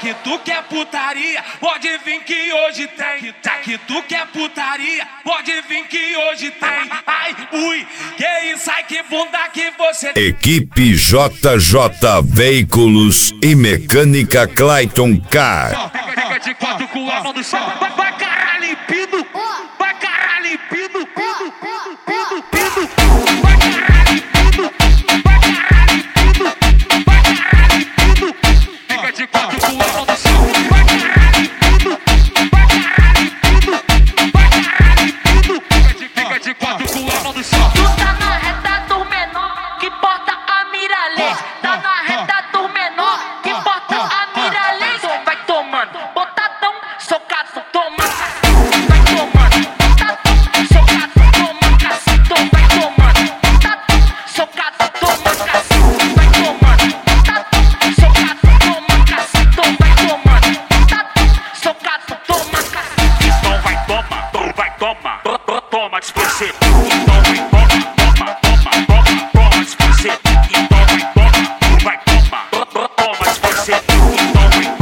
que tu quer putaria, pode vir que hoje tem. Já que tu quer putaria, pode vir que hoje tem. Ai, ui, que isso, ai que bunda que você tem. Equipe JJ Veículos e Mecânica Clayton Car. Fica de quatro com a mão no chão. Vai caralho limpinho, vai caralho limpinho, pido, pido, pido, pido. Vai caralho limpinho, vai caralho limpinho, vai caralho limpinho. Fica de quatro com a mão no chão. Vai caralho limpinho, vai caralho limpinho, vai caralho limpinho. Fica de quatro com a mão no chão. Tu tá na reta do menor que porta a miralete. Tá na reta do menor que porta a miralete. Vai tomando, botadão, socado, toma. Vai tomando, botadão, socado, toma cacito. Vai tomando, botadão, socado, toma cacito. Vai tomando, botadão, socado, toma cacito. Vai tomando, botadão, socado, toma cacito. Então vai tomar, toma desprecer. Então vai toma desprecer. Então vai tomar, toma desprecer. Então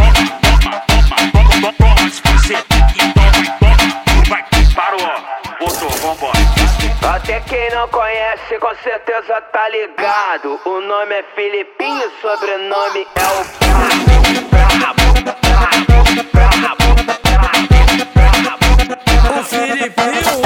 vai toma desprecer. Então vai, parou, botou, vambora. Até quem não conhece com certeza tá ligado. O nome é Filipinho, sobrenome é o Brabo. O Filipinho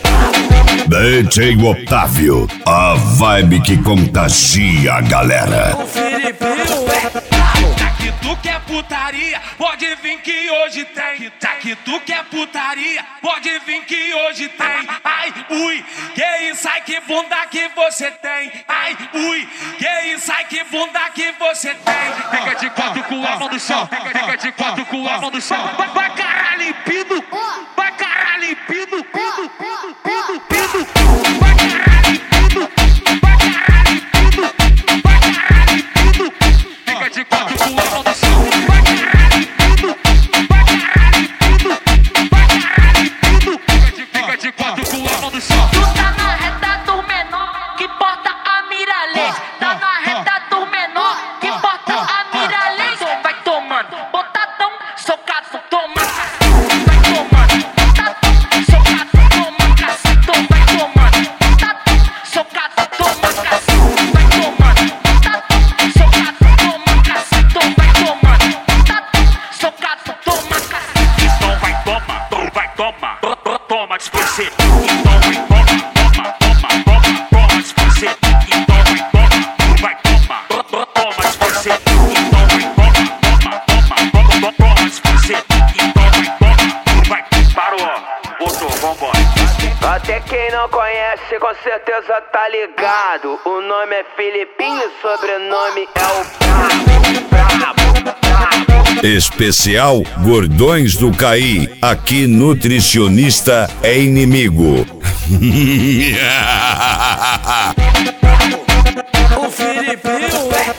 DJ Otávio, a vibe que contagia a galera. O Filipinho Já que tu quer putaria, pode vir que hoje tem. Já que tu quer putaria, pode vir que hoje tem. Ai, ui, que isso, ai que bunda que você tem. Ai, ui, que isso, ai que bunda que você tem. Fica de quatro com a mão no chão. Fica de quatro com a mão no chão. Vai caralho limpinho, vai caralho limpinho, pido, pido, pido, pido. Vai caralho limpinho, vai caralho limpinho, vai caralho limpinho. Fica de quatro com a mão no chão. Vai caralho limpinho, vai caralho limpinho, vai caralho limpinho. Fica de quatro com a mão no chão. Tu tá na reta do menor que porta a miralete. Tá na reta do menor que porta a miralete. Vai tomando, botadão, socado, toma. Vai tomando, botadão, socado, toma cacito. Vai tomando, botadão, socado, toma cacito. Vai tomando, botadão, socado, toma cacito. Vai tomando, botadão, socado, toma cacito. Então vai tomar, toma desprecer. Então toma desprecer. Então vai tomar, toma desprecer. Então toma desprecer. Então vai, parou, botou, vambora. Até quem não conhece com certeza tá ligado. O nome é Filipinho, sobrenome é o Brabo. Especial Gordões do Caí. Aqui nutricionista é inimigo. O Filipinho